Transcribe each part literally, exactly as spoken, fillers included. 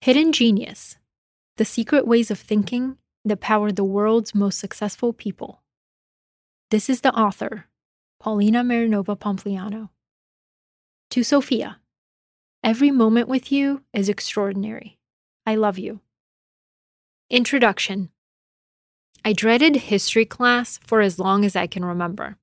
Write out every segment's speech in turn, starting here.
Hidden Genius: The Secret Ways of Thinking That Power the World's Most Successful People. This is the author, Paulina Marinova Pompliano. To Sophia, every moment with you is extraordinary. I love you. Introduction. I dreaded history class for as long as I can remember.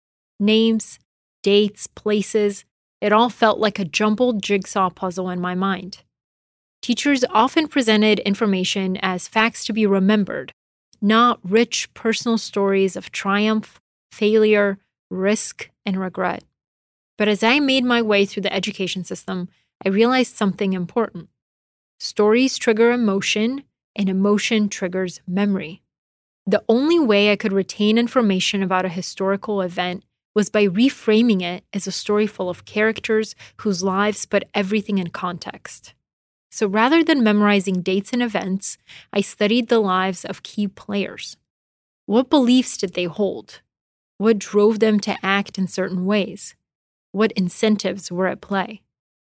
Names, dates, places, it all felt like a jumbled jigsaw puzzle in my mind. Teachers often presented information as facts to be remembered, not rich personal stories of triumph, failure, risk, and regret. But as I made my way through the education system, I realized something important. Stories trigger emotion, and emotion triggers memory. The only way I could retain information about a historical event was by reframing it as a story full of characters whose lives put everything in context. So rather than memorizing dates and events, I studied the lives of key players. What beliefs did they hold? What drove them to act in certain ways? What incentives were at play?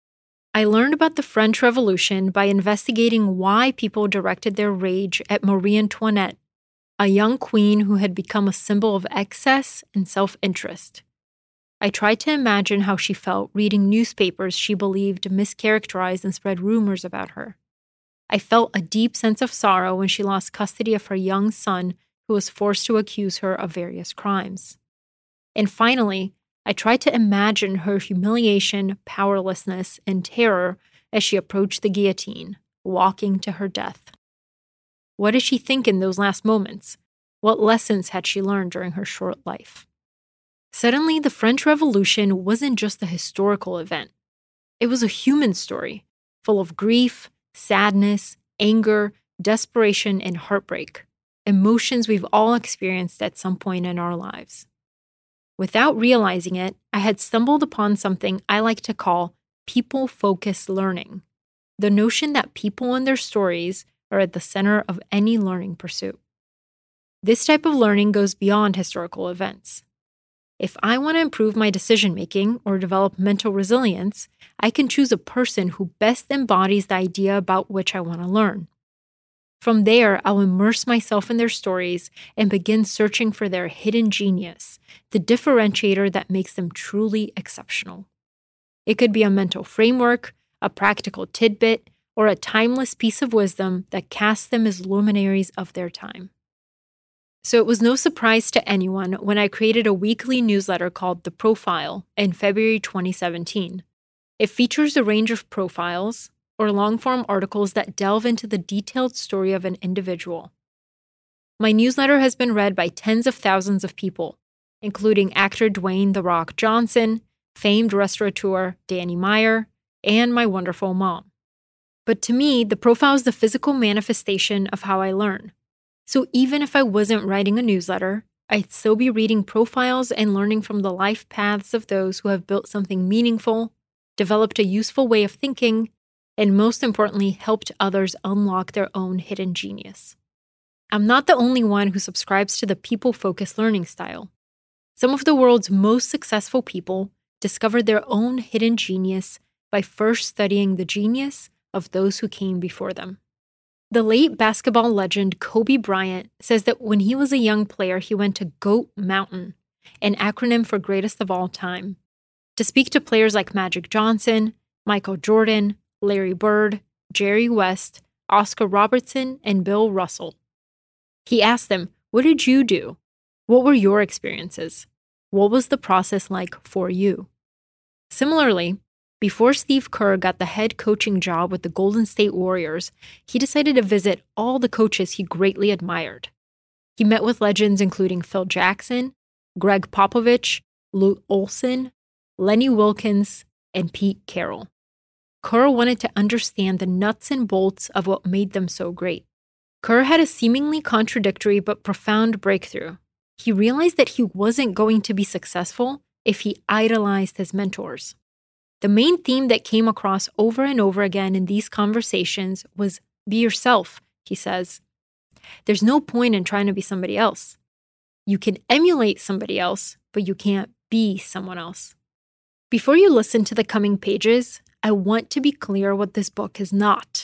I learned about the French Revolution by investigating why people directed their rage at Marie Antoinette, a young queen who had become a symbol of excess and self-interest. I tried to imagine how she felt reading newspapers she believed mischaracterized and spread rumors about her. I felt a deep sense of sorrow when she lost custody of her young son, who was forced to accuse her of various crimes. And finally, I tried to imagine her humiliation, powerlessness, and terror as she approached the guillotine, walking to her death. What did she think in those last moments? What lessons had she learned during her short life? Suddenly, the French Revolution wasn't just a historical event. It was a human story, full of grief, sadness, anger, desperation, and heartbreak, emotions we've all experienced at some point in our lives. Without realizing it, I had stumbled upon something I like to call people-focused learning, the notion that people and their stories are at the center of any learning pursuit. This type of learning goes beyond historical events. If I want to improve my decision-making or develop mental resilience, I can choose a person who best embodies the idea about which I want to learn. From there, I'll immerse myself in their stories and begin searching for their hidden genius, the differentiator that makes them truly exceptional. It could be a mental framework, a practical tidbit, or a timeless piece of wisdom that casts them as luminaries of their time. So it was no surprise to anyone when I created a weekly newsletter called The Profile in February twenty seventeen. It features a range of profiles, or long-form articles that delve into the detailed story of an individual. My newsletter has been read by tens of thousands of people, including actor Dwayne "The Rock" Johnson, famed restaurateur Danny Meyer, and my wonderful mom. But to me, the profile is the physical manifestation of how I learn. So even if I wasn't writing a newsletter, I'd still be reading profiles and learning from the life paths of those who have built something meaningful, developed a useful way of thinking, and most importantly, helped others unlock their own hidden genius. I'm not the only one who subscribes to the people-focused learning style. Some of the world's most successful people discovered their own hidden genius by first studying the genius of those who came before them. The late basketball legend Kobe Bryant says that when he was a young player, he went to GOAT Mountain, an acronym for greatest of all time, to speak to players like Magic Johnson, Michael Jordan, Larry Bird, Jerry West, Oscar Robertson, and Bill Russell. He asked them, "What did you do? What were your experiences? What was the process like for you?" Similarly, before Steve Kerr got the head coaching job with the Golden State Warriors, he decided to visit all the coaches he greatly admired. He met with legends including Phil Jackson, Greg Popovich, Lute Olson, Lenny Wilkens, and Pete Carroll. Kerr wanted to understand the nuts and bolts of what made them so great. Kerr had a seemingly contradictory but profound breakthrough. He realized that he wasn't going to be successful if he idolized his mentors. The main theme that came across over and over again in these conversations was be yourself, he says. There's no point in trying to be somebody else. You can emulate somebody else, but you can't be someone else. Before you listen to the coming pages, I want to be clear what this book is not.